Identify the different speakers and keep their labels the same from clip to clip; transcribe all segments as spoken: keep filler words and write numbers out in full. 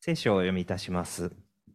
Speaker 1: 聖書をお読みいたします。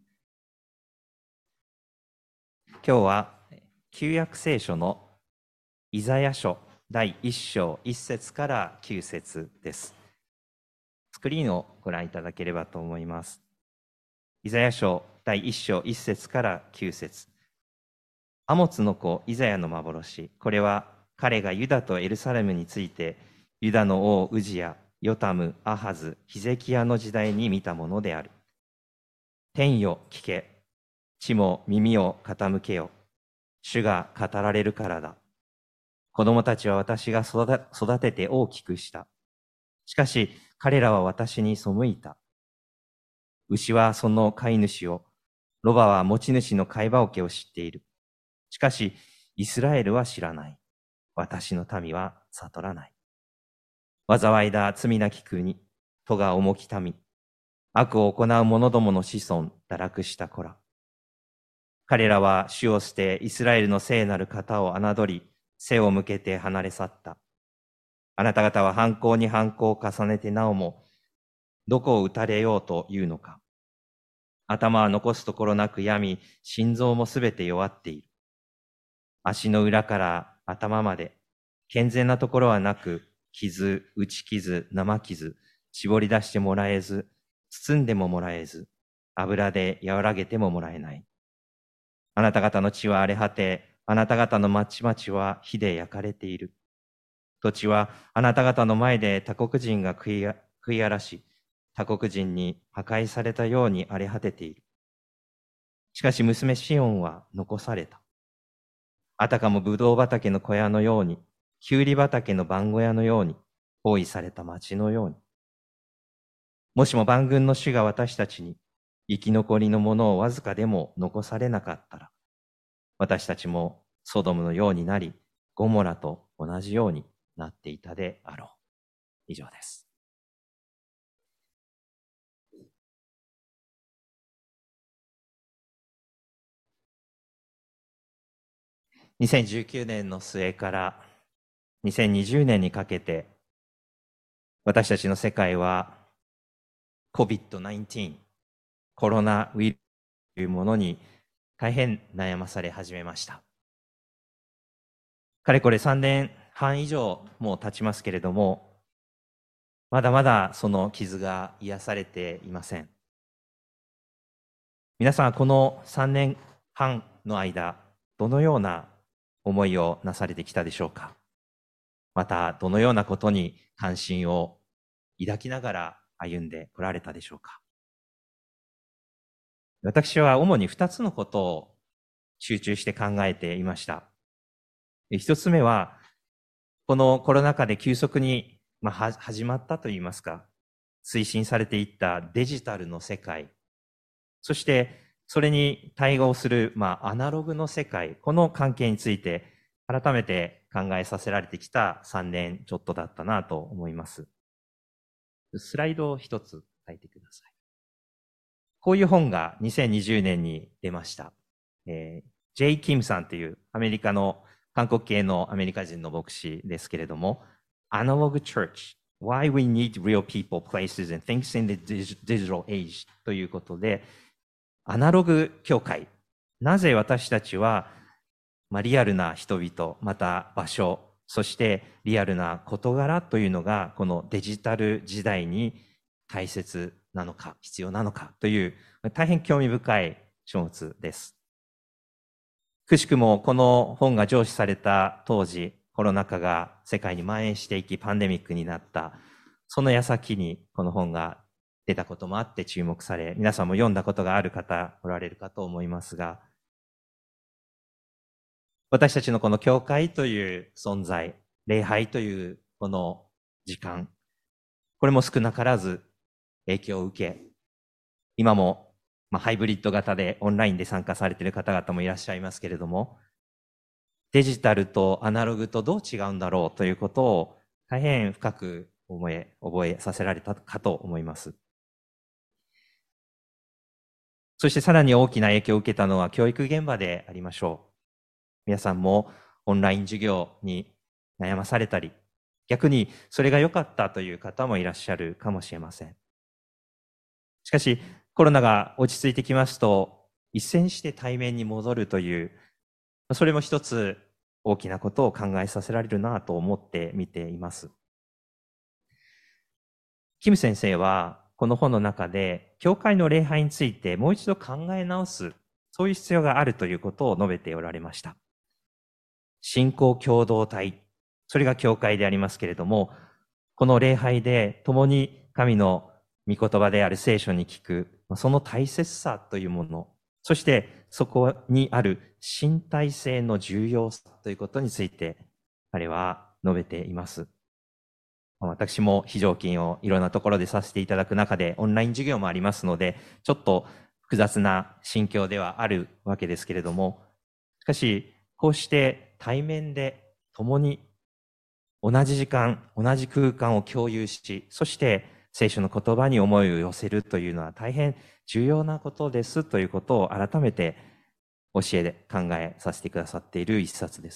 Speaker 1: 今日は旧約聖書のイザヤ書だいいっ章いっ節からきゅう節です。スクリーンをご覧いただければと思います。イザヤ書だいいっ章いっ節からきゅう節。アモツの子イザヤの幻。これは彼がユダとエルサレムについて、ユダの王ウジヤ、ヨタム、アハズ、ヒゼキヤの時代に見たものである。天よ聞け、地も耳を傾けよ。主が語られるからだ。子供たちは私が育てて大きくした。しかし彼らは私に背いた。牛はその飼い主を、ロバは持ち主の飼い場桶を知っている。しかしイスラエルは知らない。私の民は悟らない。災いだ罪なき国、戸が重き民。悪を行う者どもの子孫、堕落した子ら。彼らは主を捨て、イスラエルの聖なる方を侮り、背を向けて離れ去った。あなた方は犯行に犯行を重ねてなおも、どこを打たれようというのか。頭は残すところなく病み、心臓もすべて弱っている。足の裏から頭まで、健全なところはなく、傷、打ち傷、生傷、絞り出してもらえず、包んでももらえず、油で和らげてももらえない。あなた方の地は荒れ果て、あなた方の町々は火で焼かれている。土地はあなた方の前で他国人が食い食い荒らし、他国人に破壊されたように荒れ果てている。しかし娘シオンは残された。あたかもブドウ畑の小屋のように、きゅうり畑の番小屋のように、包囲された町のように。もしも万軍の主が私たちに生き残りのものをわずかでも残されなかったら、私たちもソドムのようになり、ゴモラと同じようになっていたであろう。以上です。にせんじゅうきゅうねんの末からにせんにじゅうねんにかけて、私たちの世界は コビッドナインティーン、コロナウイルスというものに大変悩まされ始めました。かれこれさんねんはん以上もう経ちますけれども、まだまだその傷が癒されていません。皆さんはこのさんねんはんの間、どのような思いをなされてきたでしょうか。また、どのようなことに関心を抱きながら歩んでこられたでしょうか。私は主にふたつのことを集中して考えていました。一つ目は、このコロナ禍で急速に、まあ、始まったといいますか、推進されていったデジタルの世界、そしてそれに対応する、まあ、アナログの世界、この関係について改めて考えさせられてきたさんねんちょっとだったなと思います。スライドを一つ書いてください。こういう本がにせんにじゅうねんに出ました。えー、ジェイ・キムさんというアメリカの韓国系のアメリカ人の牧師ですけれども、Analog Church, Why We Need Real People, Places and Things in the Digital Age ということで、アナログ教会、なぜ私たちは、まあ、リアルな人々、また場所、そしてリアルな事柄というのがこのデジタル時代に大切なのか、必要なのかという大変興味深い書物です。くしくもこの本が上梓された当時、コロナ禍が世界に蔓延していきパンデミックになった、その矢先にこの本が出たこともあって注目され、皆さんも読んだことがある方おられるかと思いますが、私たちのこの教会という存在、礼拝というこの時間、これも少なからず影響を受け、今もまあハイブリッド型でオンラインで参加されている方々もいらっしゃいますけれども、デジタルとアナログとどう違うんだろうということを大変深く思え、覚えさせられたかと思います。そしてさらに大きな影響を受けたのは教育現場でありましょう。皆さんもオンライン授業に悩まされたり、逆にそれが良かったという方もいらっしゃるかもしれません。しかし、 コロナが落ち着いてきますと、一斉にして対面に戻るという、それも一つ大きなことを考えさせられるなと思って見ています。キム先生は、この本の中で、教会の礼拝についてもう一度考え直す、そういう必要があるということを述べておられました。信仰共同体、それが教会でありますけれども、この礼拝で共に神の御言葉である聖書に聞く、その大切さというもの、そしてそこにある身体性の重要さということについて、彼は述べています。私も非常勤をいろんなところでさせていただく中で、オンライン授業もありますので、ちょっと複雑な心境ではあるわけですけれども、しかし、こうして対面で共に同じ時間、同じ空間を共有し、そして聖書の言葉に思いを寄せるというのは大変重要なことですということを改めて教えで考えさせてくださっている一冊です。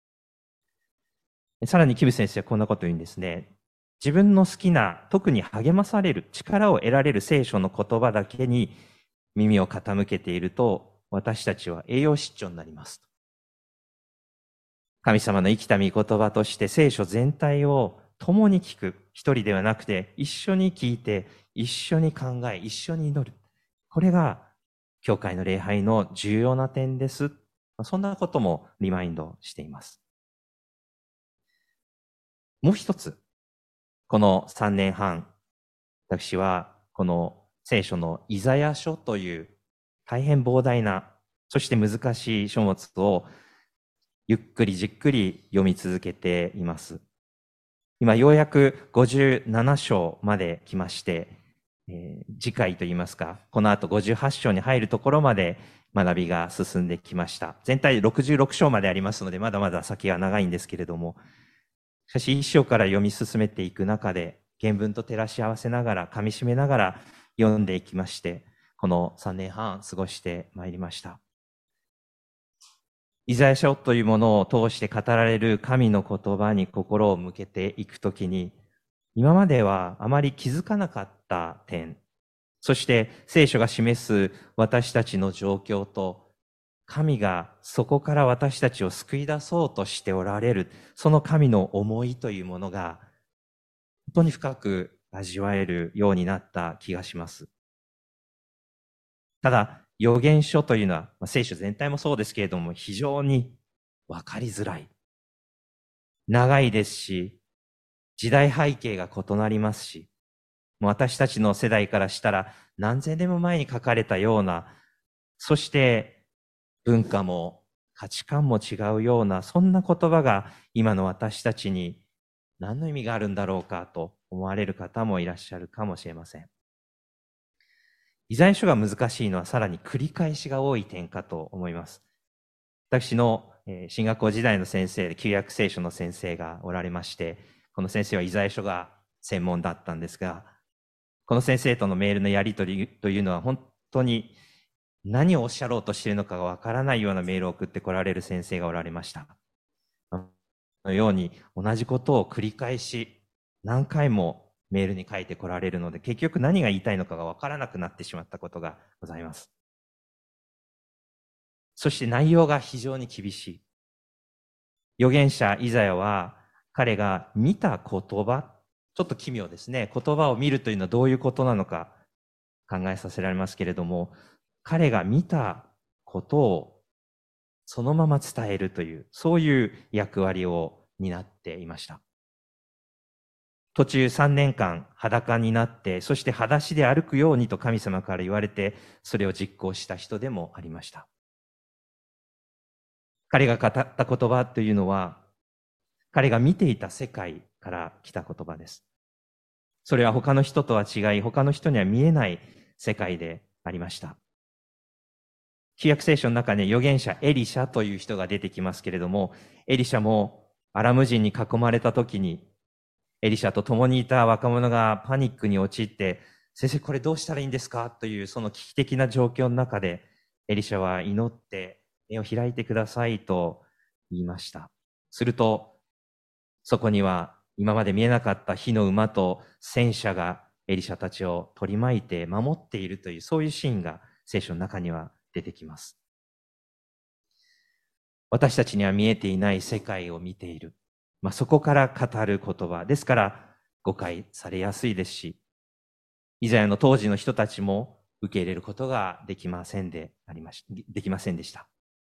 Speaker 1: さらにキム先生はこんなことを言うんですね。自分の好きな、特に励まされる、力を得られる聖書の言葉だけに耳を傾けていると、私たちは栄養失調になります。神様の生きた御言葉として聖書全体を共に聞く。一人ではなくて一緒に聞いて、一緒に考え、一緒に祈る。これが教会の礼拝の重要な点です。そんなこともリマインドしています。もう一つ、このさんねんはん、私はこの聖書のイザヤ書という大変膨大な、そして難しい書物をゆっくりじっくり読み続けています。今ようやくごじゅうなな章まで来まして、えー、次回といいますか、この後ごじゅうはち章に入るところまで学びが進んできました。全体ろくじゅうろく章までありますので、まだまだ先は長いんですけれども、しかし一章から読み進めていく中で、原文と照らし合わせながら、噛み締めながら読んでいきまして、このさんねんはん過ごしてまいりました。イザヤ書というものを通して語られる神の言葉に心を向けていくときに、今まではあまり気づかなかった点、そして聖書が示す私たちの状況と、神がそこから私たちを救い出そうとしておられる、その神の思いというものが、本当に深く味わえるようになった気がします。ただ、預言書というのは、まあ、聖書全体もそうですけれども、非常に分かりづらい。長いですし、時代背景が異なりますし、もう私たちの世代からしたら何千年も前に書かれたような、そして文化も価値観も違うような、そんな言葉が今の私たちに何の意味があるんだろうかと思われる方もいらっしゃるかもしれません。イザヤ書が難しいのはさらに繰り返しが多い点かと思います。私の進学校時代の先生で旧約聖書の先生がおられまして、この先生はイザヤ書が専門だったんですが、この先生とのメールのやり取りというのは本当に何をおっしゃろうとしているのかがわからないようなメールを送ってこられる先生がおられました。このように同じことを繰り返し何回もメールに書いてこられるので、結局何が言いたいのかがわからなくなってしまったことがございます。そして内容が非常に厳しい。預言者イザヤは彼が見た言葉、ちょっと奇妙ですね。言葉を見るというのはどういうことなのか考えさせられますけれども、彼が見たことをそのまま伝えるという、そういう役割を担っていました。途中さんねんかん裸になって、そして裸足で歩くようにと神様から言われて、それを実行した人でもありました。彼が語った言葉というのは、彼が見ていた世界から来た言葉です。それは他の人とは違い、他の人には見えない世界でありました。旧約聖書の中に預言者エリシャという人が出てきますけれども、エリシャもアラム人に囲まれた時に、エリシャと共にいた若者がパニックに陥って、先生これどうしたらいいんですかというその危機的な状況の中で、エリシャは祈って目を開いてくださいと言いました。すると、そこには今まで見えなかった火の馬と戦車がエリシャたちを取り巻いて守っているという、そういうシーンが聖書の中には出てきます。私たちには見えていない世界を見ている。まあ、そこから語る言葉。ですから誤解されやすいですし、イザヤの当時の人たちも受け入れることができませんでありまし、できませんでした。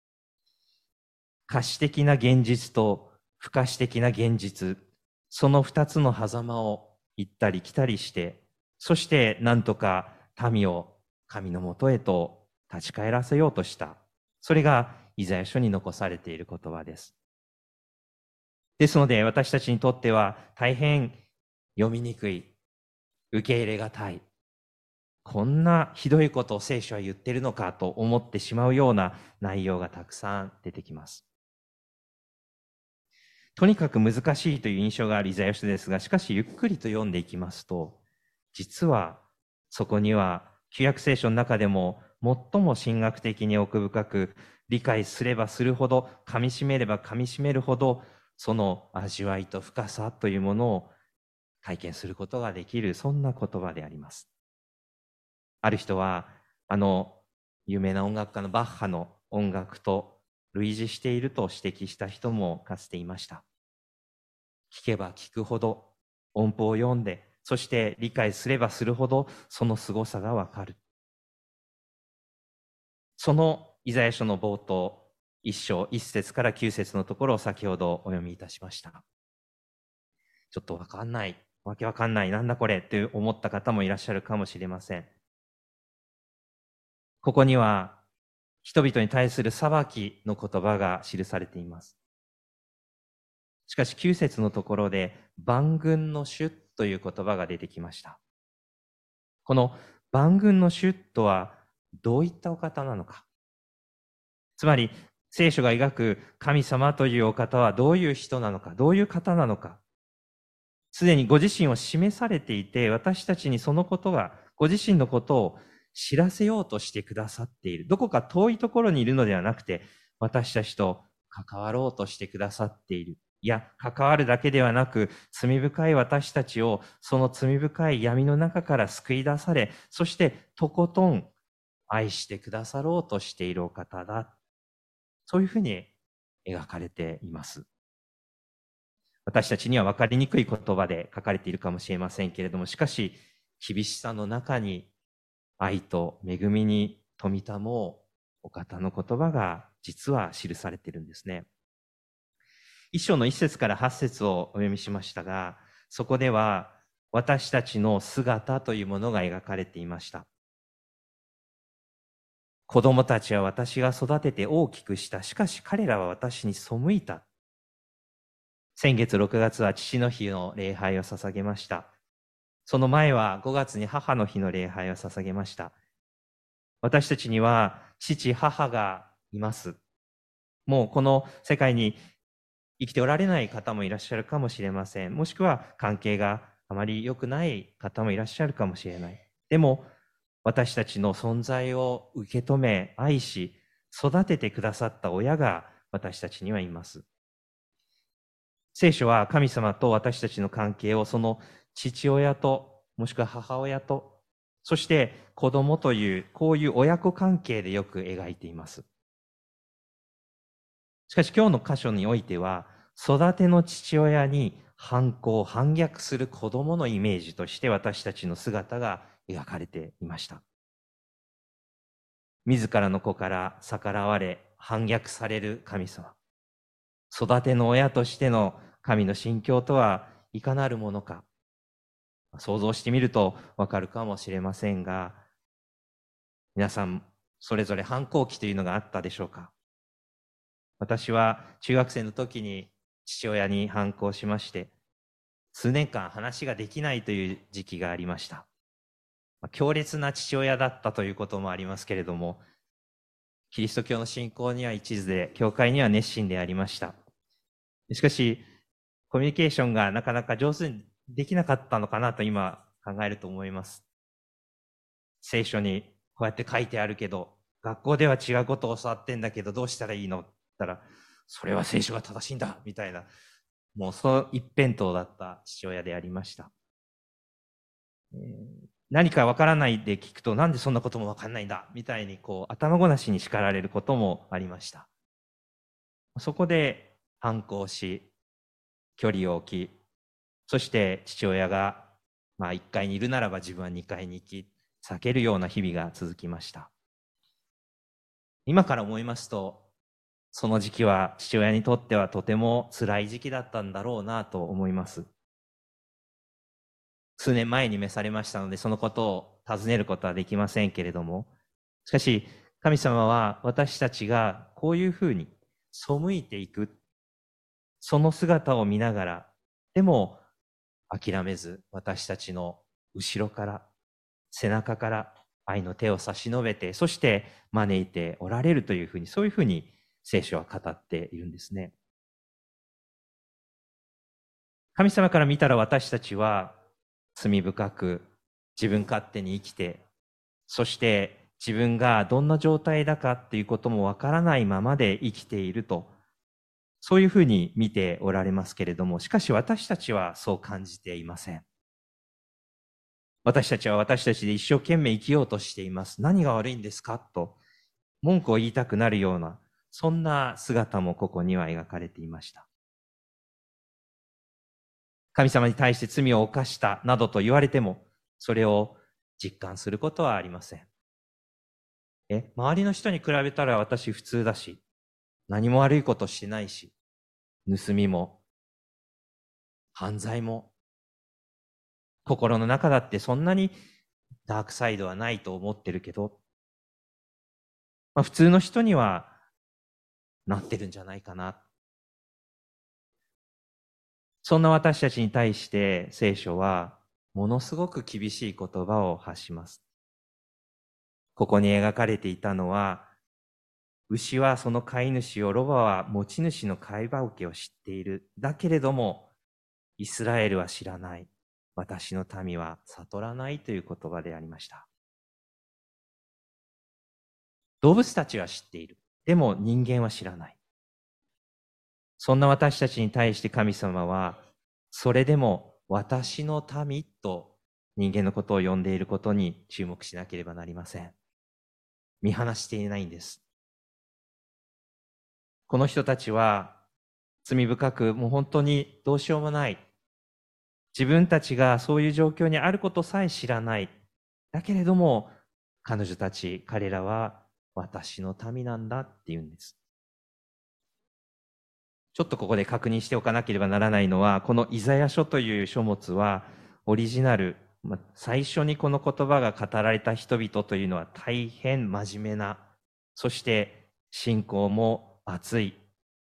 Speaker 1: 可視的な現実と不可視的な現実、その二つの狭間を行ったり来たりして、そして何とか民を神のもとへと立ち返らせようとした。それがイザヤ書に残されている言葉です。ですので私たちにとっては大変読みにくい、受け入れがたい、こんなひどいことを聖書は言ってるのかと思ってしまうような内容がたくさん出てきます。とにかく難しいという印象があるイザヤ書ですが、しかしゆっくりと読んでいきますと、実はそこには旧約聖書の中でも最も神学的に奥深く理解すればするほど、噛み締めれば噛み締めるほど、その味わいと深さというものを体験することができる、そんな言葉であります。ある人は、あの有名な音楽家のバッハの音楽と類似していると指摘した人もかつていました。聞けば聞くほど、音符を読んで、そして理解すればするほど、その凄さがわかる。そのイザヤ書の冒頭、一章一節から九節のところを先ほどお読みいたしました。ちょっとわかんない、わけわかんない、なんだこれって思った方もいらっしゃるかもしれません。ここには人々に対する裁きの言葉が記されています。しかし九節のところで万軍の主という言葉が出てきました。この万軍の主とはどういったお方なのか。つまり聖書が描く神様というお方はどういう人なのか、どういう方なのか。すでにご自身を示されていて、私たちにそのことが、ご自身のことを知らせようとしてくださっている。どこか遠いところにいるのではなくて、私たちと関わろうとしてくださっている。いや、関わるだけではなく、罪深い私たちをその罪深い闇の中から救い出され、そしてとことん愛してくださろうとしているお方だ。そういうふうに描かれています。私たちには分かりにくい言葉で書かれているかもしれませんけれども、しかし、厳しさの中に愛と恵みに富みたもうお方の言葉が実は記されているんですね。一章の一節から八節をお読みしましたが、そこでは私たちの姿というものが描かれていました。子供たちは私が育てて大きくした。しかし彼らは私に背いた。先月ろくがつは父の日の礼拝を捧げました。その前はごがつに母の日の礼拝を捧げました。私たちには父、母がいます。もうこの世界に生きておられない方もいらっしゃるかもしれません。もしくは関係があまり良くない方もいらっしゃるかもしれない。でも私たちの存在を受け止め、愛し、育ててくださった親が私たちにはいます。聖書は神様と私たちの関係をその父親と、もしくは母親と、そして子供という、こういう親子関係でよく描いています。しかし今日の箇所においては、育ての父親に反抗、反逆する子供のイメージとして私たちの姿が描かれていました。自らの子から逆らわれ、反逆される神様。育ての親としての神の心境とはいかなるものか。想像してみるとわかるかもしれませんが、皆さんそれぞれ反抗期というのがあったでしょうか。私は中学生の時に父親に反抗しまして、数年間話ができないという時期がありました。強烈な父親だったということもありますけれども、キリスト教の信仰には一途で、教会には熱心でありました。しかし、コミュニケーションがなかなか上手にできなかったのかなと今考えると思います。聖書にこうやって書いてあるけど、学校では違うことを教わってんだけど、どうしたらいいのって言ったら、それは聖書が正しいんだみたいな、もうそう一辺倒だった父親でありました。 えー何かわからないで聞くと、なんでそんなこともわかんないんだみたいにこう頭ごなしに叱られることもありました。そこで反抗し、距離を置き、そして父親が、まあいっかいにいるならば自分はにかいに行き、避けるような日々が続きました。今から思いますと、その時期は父親にとってはとても辛い時期だったんだろうなと思います。数年前に召されましたので、そのことを尋ねることはできませんけれども、しかし、神様は私たちがこういうふうに背いていく、その姿を見ながら、でも諦めず私たちの後ろから、背中から愛の手を差し伸べて、そして招いておられるというふうに、そういうふうに聖書は語っているんですね。神様から見たら私たちは罪深く自分勝手に生きて、そして自分がどんな状態だかっていうこともわからないままで生きていると、そういうふうに見ておられますけれども、しかし私たちはそう感じていません。私たちは私たちで一生懸命生きようとしています。何が悪いんですかと文句を言いたくなるような、そんな姿もここには描かれていました。神様に対して罪を犯したなどと言われても、それを実感することはありません。え、周りの人に比べたら私普通だし、何も悪いことしてないし、盗みも、犯罪も、心の中だってそんなにダークサイドはないと思ってるけど、まあ、普通の人にはなってるんじゃないかな。そんな私たちに対して聖書はものすごく厳しい言葉を発します。ここに描かれていたのは、牛はその飼い主を、ロバは持ち主の飼い場受けを知っている。だけれども、イスラエルは知らない。私の民は悟らないという言葉でありました。動物たちは知っている。でも人間は知らない。そんな私たちに対して神様は、それでも私の民と人間のことを呼んでいることに注目しなければなりません。見放していないんです。この人たちは罪深く、もう本当にどうしようもない。自分たちがそういう状況にあることさえ知らない。だけれども、彼女たち、彼らは私の民なんだって言うんです。ちょっとここで確認しておかなければならないのは、このイザヤ書という書物は、オリジナル、最初にこの言葉が語られた人々というのは大変真面目な、そして信仰も熱い、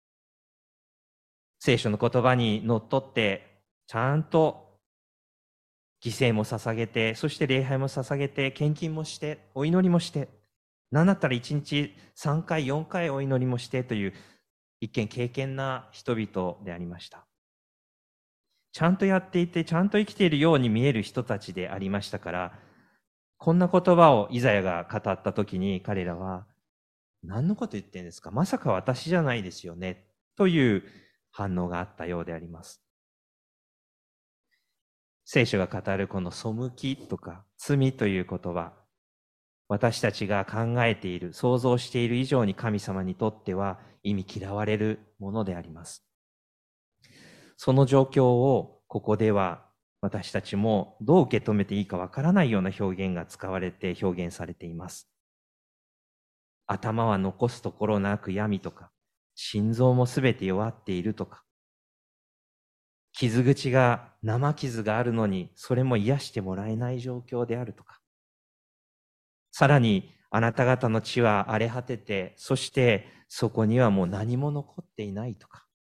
Speaker 1: 聖書の言葉にのっとって、ちゃんと犠牲も捧げて、そして礼拝も捧げて、献金もして、お祈りもして、なんだったらいちにちさんかい、よんかいお祈りもしてという、一見敬虔な人々でありました。ちゃんとやっていて、ちゃんと生きているように見える人たちでありましたから、こんな言葉をイザヤが語ったときに彼らは、何のこと言ってんですか？まさか私じゃないですよね。という反応があったようであります。聖書が語るこの背きとか罪という言葉、私たちが考えている、想像している以上に神様にとっては意味嫌われるものであります。その状況をここでは私たちもどう受け止めていいかわからないような表現が使われて表現されています。頭は残すところなく闇とか、心臓もすべて弱っているとか、傷口が生傷があるのにそれも癒してもらえない状況であるとか、さらにあなた方の地は荒れ果てて、そしてそこにはもう何も残っていないとか、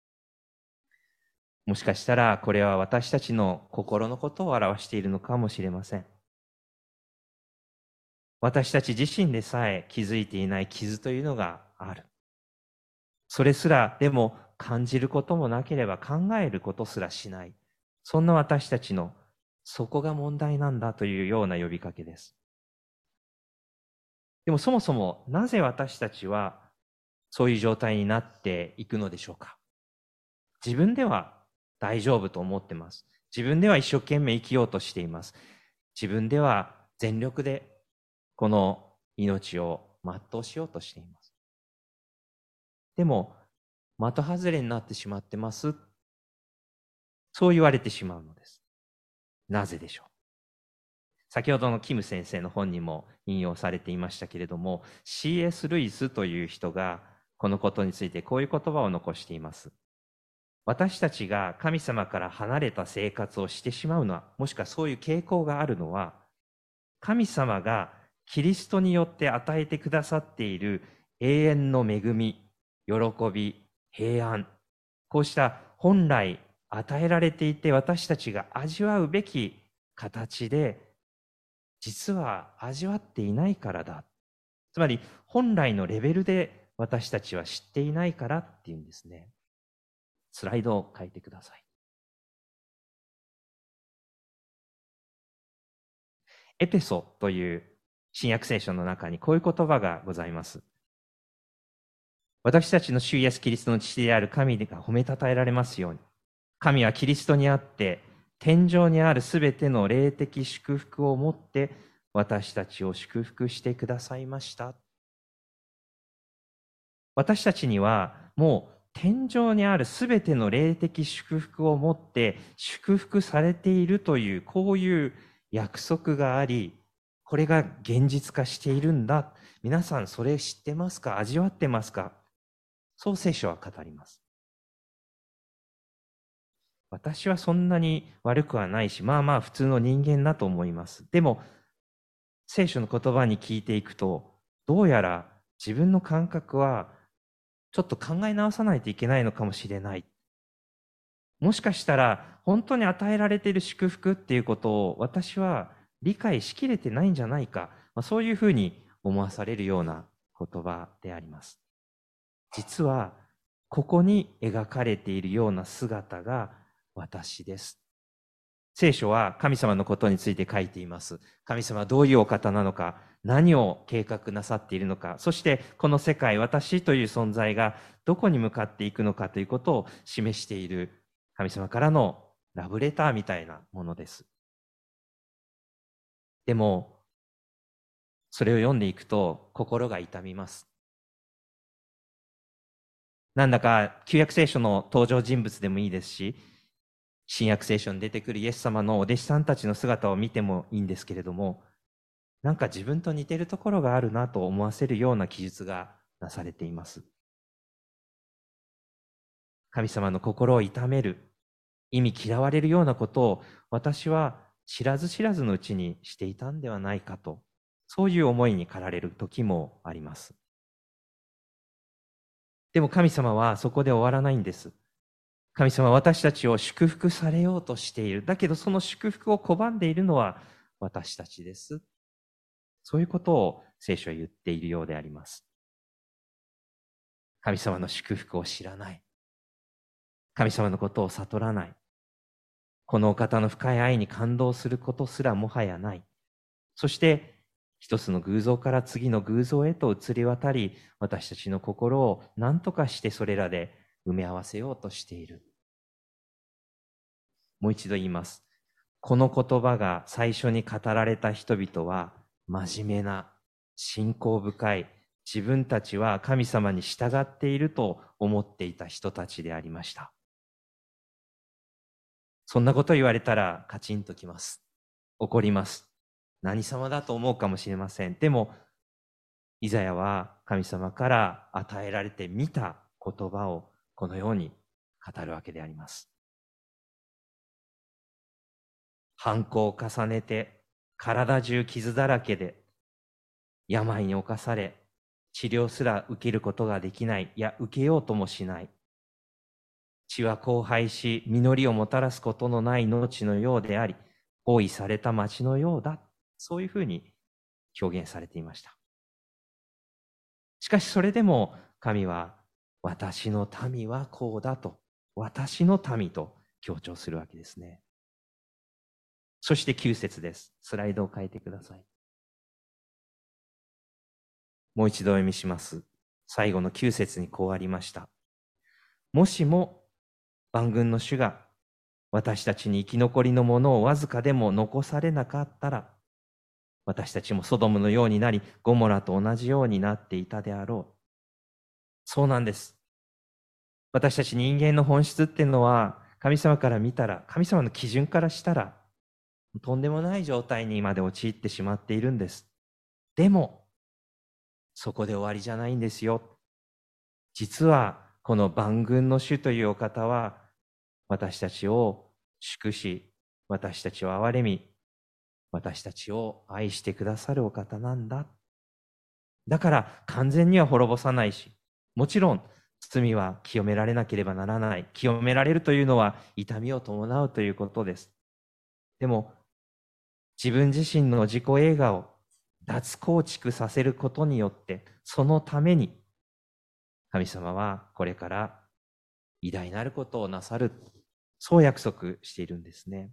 Speaker 1: もしかしたらこれは私たちの心のことを表しているのかもしれません。私たち自身でさえ気づいていない傷というのがある。それすらでも感じることもなければ考えることすらしない。そんな私たちのそこが問題なんだというような呼びかけです。でもそもそもなぜ私たちはそういう状態になっていくのでしょうか。自分では大丈夫と思ってます。自分では一生懸命生きようとしています。 自分では全力でこの命を全うしようとしています。でも、的外れになってしまってます。そう言われてしまうのです。なぜでしょう。先ほどのキム先生の本にも引用されていましたけれども、シーエス ルイスという人がこのことについてこういう言葉を残しています。私たちが神様から離れた生活をしてしまうのは、もしくはそういう傾向があるのは、神様がキリストによって与えてくださっている永遠の恵み、喜び、平安、こうした本来与えられていて私たちが味わうべき形で実は味わっていないからだ。つまり本来のレベルで私たちは知っていないからっていうんですね。スライドを変えてください。エペソという新約聖書の中にこういう言葉がございます。私たちの主イエスキリストの父である神が褒めたたえられますように。神はキリストにあって天上にあるすべての霊的祝福をもって私たちを祝福してくださいました。私たちにはもう天上にあるすべての霊的祝福をもって祝福されているというこういう約束があり、これが現実化しているんだ。皆さんそれ知ってますか？味わってますか？そう聖書は語ります。私はそんなに悪くはないし、まあまあ普通の人間だと思います。でも聖書の言葉に聞いていくと、どうやら自分の感覚はちょっと考え直さないといけないのかもしれない。もしかしたら本当に与えられている祝福っていうことを私は理解しきれてないんじゃないか、まあ、そういうふうに思わされるような言葉であります。実はここに描かれているような姿が私です。聖書は神様のことについて書いています。神様はどういうお方なのか、何を計画なさっているのか、そしてこの世界、私という存在がどこに向かっていくのかということを示している神様からのラブレターみたいなものです。でも、それを読んでいくと心が痛みます。なんだか旧約聖書の登場人物でもいいですし、新約聖書に出てくるイエス様のお弟子さんたちの姿を見てもいいんですけれども、なんか自分と似てるところがあるなと思わせるような記述がなされています。神様の心を痛める、意味嫌われるようなことを私は知らず知らずのうちにしていたんではないかと、そういう思いに駆られる時もあります。でも神様はそこで終わらないんです。神様は私たちを祝福されようとしている。だけどその祝福を拒んでいるのは私たちです。そういうことを聖書は言っているようであります。神様の祝福を知らない。神様のことを悟らない。このお方の深い愛に感動することすらもはやない。そして一つの偶像から次の偶像へと移り渡り、私たちの心を何とかしてそれらで埋め合わせようとしている。もう一度言います。この言葉が最初に語られた人々は真面目な、信仰深い、自分たちは神様に従っていると思っていた人たちでありました。そんなこと言われたらカチンときます。怒ります。何様だと思うかもしれません。でも、イザヤは神様から与えられて見た言葉をこのように語るわけであります。反抗を重ねて、体中傷だらけで、病に侵され、治療すら受けることができない、いや、受けようともしない。血は荒廃し、実りをもたらすことのない農地のようであり、包囲された町のようだ。そういうふうに表現されていました。しかしそれでも神は、私の民はこうだと、私の民と強調するわけですね。そしてきゅう節です。スライドを変えてください。もう一度お読みします。最後のきゅう節にこうありました。もしも万軍の主が私たちに生き残りのものをわずかでも残されなかったら、私たちもソドムのようになり、ゴモラと同じようになっていたであろう。そうなんです。私たち人間の本質っていうのは、神様から見たら、神様の基準からしたら、とんでもない状態にまで陥ってしまっているんです。でも、そこで終わりじゃないんですよ。実は、この万軍の主というお方は、私たちを祝し、私たちを憐れみ、私たちを愛してくださるお方なんだ。だから完全には滅ぼさないし、もちろん罪は清められなければならない。清められるというのは痛みを伴うということです。でも、自分自身の自己映画を脱構築させることによって、そのために神様はこれから偉大なることをなさる。そう約束しているんですね。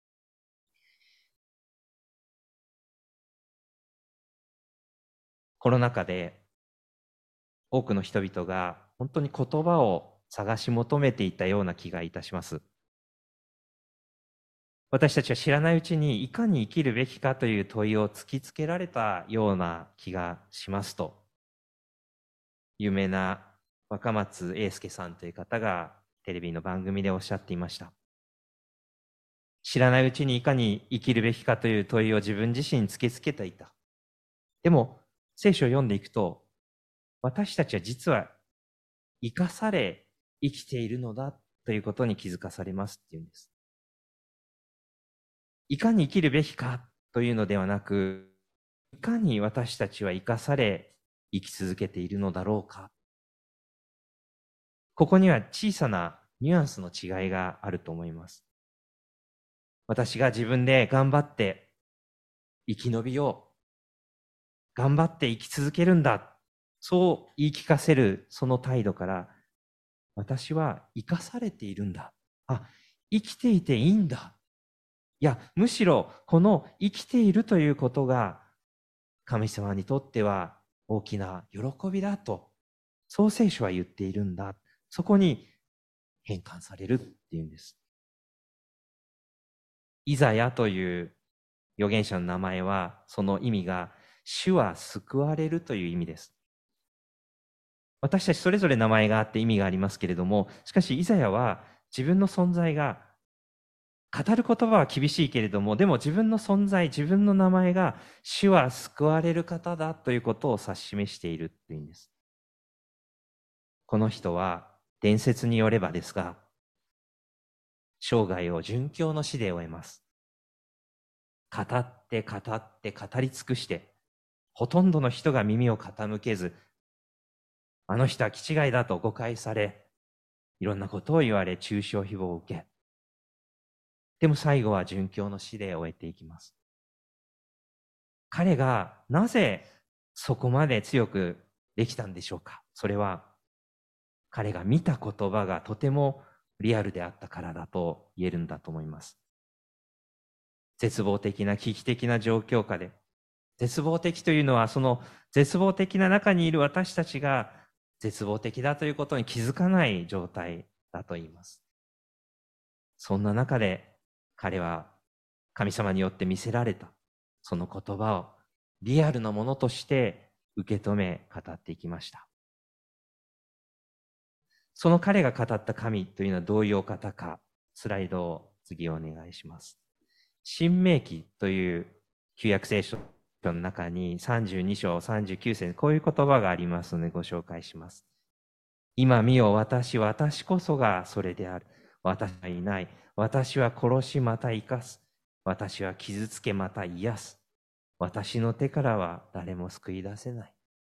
Speaker 1: コロナ禍で多くの人々が本当に言葉を探し求めていたような気がいたします。私たちは知らないうちにいかに生きるべきかという問いを突きつけられたような気がしますと、有名な若松英介さんという方がテレビの番組でおっしゃっていました。知らないうちにいかに生きるべきかという問いを自分自身に突きつけていた。でも聖書を読んでいくと、私たちは実は生かされ生きているのだということに気づかされますっていうんです。いかに生きるべきかというのではなく、いかに私たちは生かされ生き続けているのだろうか。ここには小さなニュアンスの違いがあると思います。私が自分で頑張って生き延びよう。頑張って生き続けるんだ。そう言い聞かせるその態度から、私は生かされているんだ。あ、生きていていいんだ。いや、むしろこの生きているということが神様にとっては大きな喜びだと、そう聖書は言っているんだ。そこに変換されるっていうんです。イザヤという預言者の名前は、その意味が主は救われるという意味です。私たちそれぞれ名前があって意味がありますけれども、しかしイザヤは自分の存在が、語る言葉は厳しいけれども、でも自分の存在、自分の名前が主は救われる方だということを指し示しているというんです。この人は伝説によればですが、生涯を殉教の死で終えます。語って語って語り尽くして、ほとんどの人が耳を傾けず、あの人は気違いだと誤解され、いろんなことを言われ、中傷誹謗を受け、でも最後は殉教の死で終えていきます。彼がなぜそこまで強くできたんでしょうか。それは彼が見た言葉がとてもリアルであったからだと言えるんだと思います。絶望的な危機的な状況下で、絶望的というのはその絶望的な中にいる私たちが絶望的だということに気づかない状態だと言います。そんな中で彼は神様によって見せられたその言葉をリアルなものとして受け止め語っていきました。その彼が語った神というのはどういうお方か、スライドを次お願いします。新明記という旧約聖書の中にさんじゅうに章さんじゅうきゅう節、こういう言葉がありますのでご紹介します。今見よ、私、私こそがそれである。私はいない。私は殺しまた生かす。私は傷つけまた癒す。私の手からは誰も救い出せない。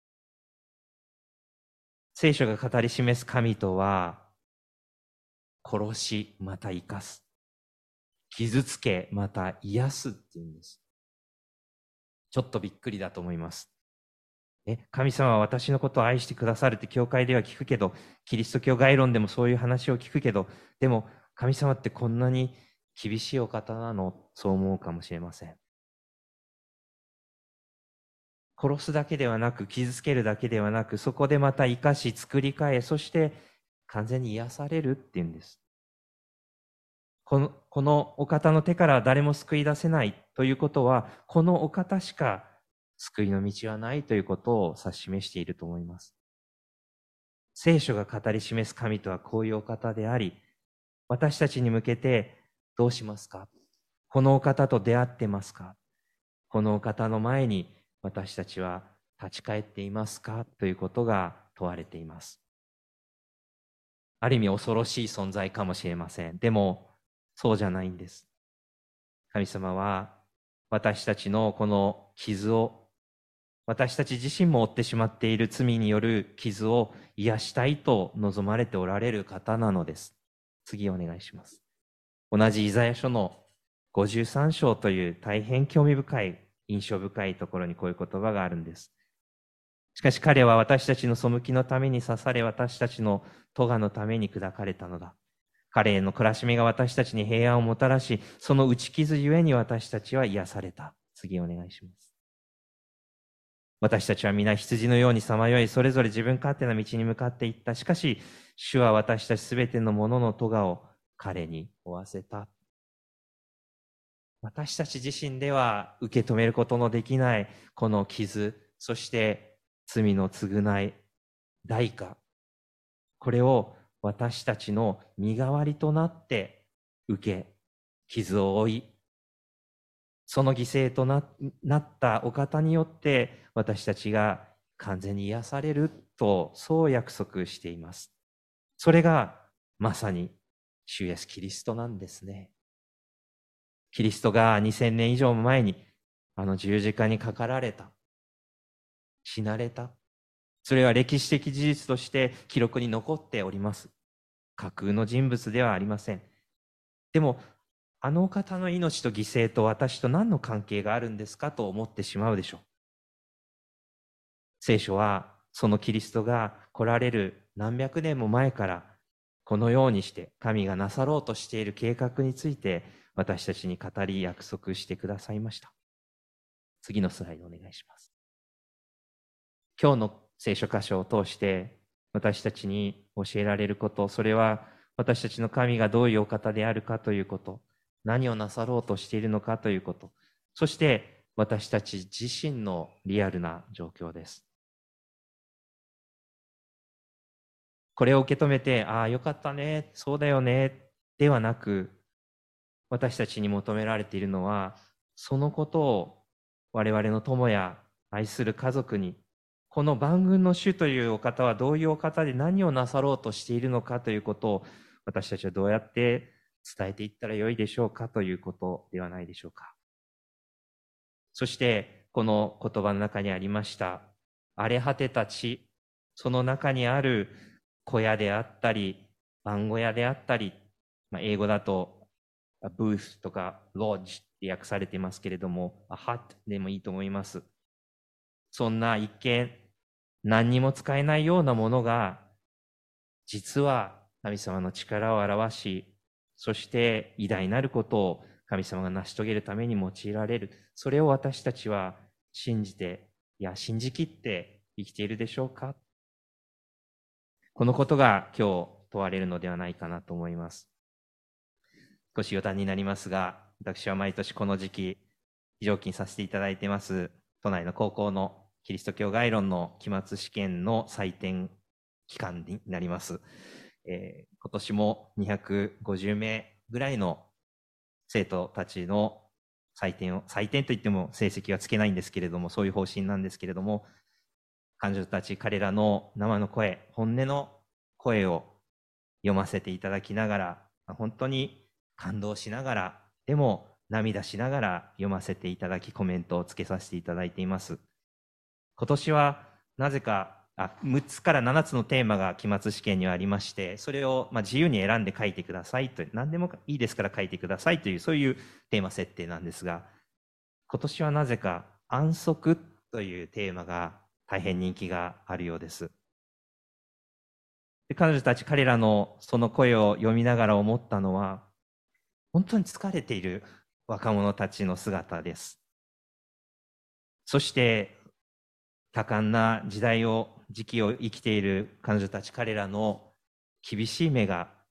Speaker 1: 聖書が語り示す神とは、殺しまた生かす。傷つけまた癒すっていうんです。ちょっとびっくりだと思います。え、神様は私のことを愛してくださるって教会では聞くけど、キリスト教概論でもそういう話を聞くけど、でも神様ってこんなに厳しいお方なの？そう思うかもしれません。殺すだけではなく、傷つけるだけではなく、そこでまた生かし作り変え、そして完全に癒されるっていうんです。 この、このお方の手から誰も救い出せないということは、このお方しか救いの道はないということを指し示していると思います。聖書が語り示す神とはこういうお方であり、私たちに向けてどうしますか？このお方と出会ってますか？このお方の前に私たちは立ち返っていますか？ということが問われています。ある意味恐ろしい存在かもしれません。でも、そうじゃないんです。神様は私たちのこの傷を、私たち自身も負ってしまっている罪による傷を癒したいと望まれておられる方なのです。次お願いします。同じイザヤ書のごじゅうさん章という大変興味深い、印象深いところにこういう言葉があるんです。しかし彼は私たちの背きのために刺され、私たちの咎のために砕かれたのだ。彼への懲らしみが私たちに平安をもたらし、その打ち傷ゆえに私たちは癒された。次お願いします。私たちは皆羊のようにさまよい、それぞれ自分勝手な道に向かっていった。しかし、主は私たちすべてのものの咎を彼に負わせた。私たち自身では受け止めることのできないこの傷、そして罪の償い、代価。これを私たちの身代わりとなって受け、傷を負い、その犠牲と な, なったお方によって私たちが完全に癒されると、そう約束しています。それがまさに主イエスキリストなんですね。キリストがにせんねん以上前にあの十字架にかかられた。死なれた。それは歴史的事実として記録に残っております。架空の人物ではありません。でも、あの方の命と犠牲と私と何の関係があるんですかと思ってしまうでしょう。聖書はそのキリストが来られる何百年も前からこのようにして神がなさろうとしている計画について私たちに語り約束してくださいました。次のスライドお願いします。今日の聖書箇所を通して私たちに教えられること、それは私たちの神がどういうお方であるかということ、何をなさろうとしているのかということ、そして私たち自身のリアルな状況です。これを受け止めて、ああ、よかったね、そうだよね、ではなく、私たちに求められているのは、そのことを我々の友や愛する家族に、この万軍の主というお方はどういうお方で何をなさろうとしているのかということを、私たちはどうやって伝えていったらよいでしょうかということではないでしょうか。そして、この言葉の中にありました、荒れ果てた地、その中にある小屋であったり、番小屋であったり、まあ、英語だと、ブースとかロッジって訳されていますけれども、ハットでもいいと思います。そんな一見、何にも使えないようなものが、実は神様の力を表し、そして偉大なることを神様が成し遂げるために用いられる。それを私たちは信じて、いや、信じきって生きているでしょうか？このことが今日問われるのではないかなと思います。少し余談になりますが、私は毎年この時期、非常勤させていただいています、都内の高校のキリスト教概論の期末試験の採点期間になります。えー、今年もにひゃくごじゅうめいぐらいの生徒たちの採点を、採点といっても成績はつけないんですけれども、そういう方針なんですけれども、彼女たち、彼らの生の声、本音の声を読ませていただきながら、本当に感動しながら、でも涙しながら読ませていただき、コメントをつけさせていただいています。今年はなぜかあむっつからななつのテーマが期末試験にはありまして、それをまあ自由に選んで書いてくださいと、何でもいいですから書いてくださいという、そういうテーマ設定なんですが、今年はなぜか安息というテーマが大変人気があるようです。で、彼女たち、彼らのその声を読みながら思ったのは、本当に疲れている若者たちの姿です。そして多感な時代を時期を生きている彼女たち、彼らの厳しい目が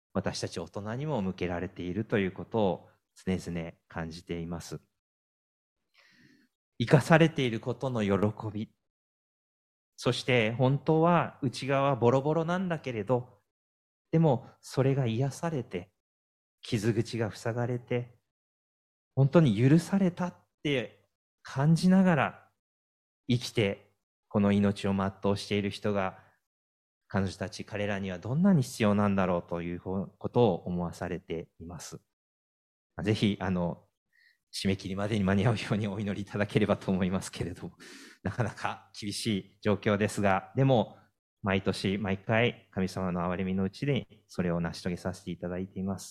Speaker 1: 私たち大人にも向けられているということを常々感じています。生かされていることの喜び、そして本当は内側はボロボロなんだけれど、でもそれが癒されて、傷口が塞がれて、本当に許されたって感じながら生きて、この命を全うしている人が、彼女たち、彼らにはどんなに必要なんだろうということを思わされています。ぜひ、あの、締め切りまでに間に合うようにお祈りいただければと思いますけれども、なかなか厳しい状況ですが、でも、毎年毎回神様の憐れみのうちでそれを成し遂げさせていただいています。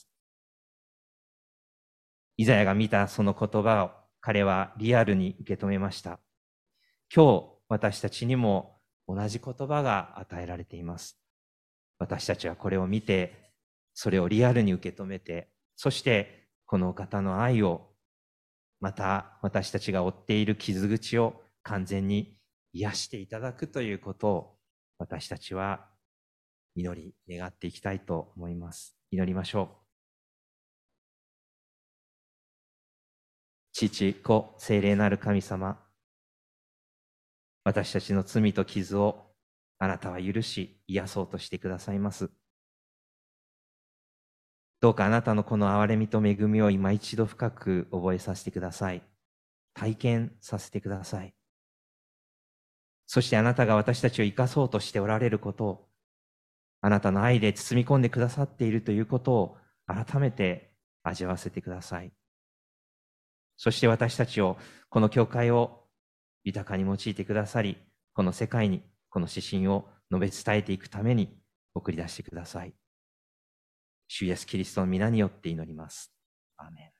Speaker 1: イザヤが見たその言葉を彼はリアルに受け止めました。今日私たちにも同じ言葉が与えられています。私たちはこれを見て、それをリアルに受け止めて、そしてこのお方の愛を、また私たちが負っている傷口を完全に癒していただくということを私たちは祈り願っていきたいと思います。祈りましょう。父、子、聖霊なる神様、私たちの罪と傷をあなたは許し癒そうとしてくださいます。どうかあなたのこの憐れみと恵みを今一度深く覚えさせてください。体験させてください。そしてあなたが私たちを生かそうとしておられることを、あなたの愛で包み込んでくださっているということを改めて味わわせてください。そして私たちを、この教会を豊かに用いてくださり、この世界にこの指針を述べ伝えていくために送り出してください。主イエスキリストの皆によって祈ります。アーメン。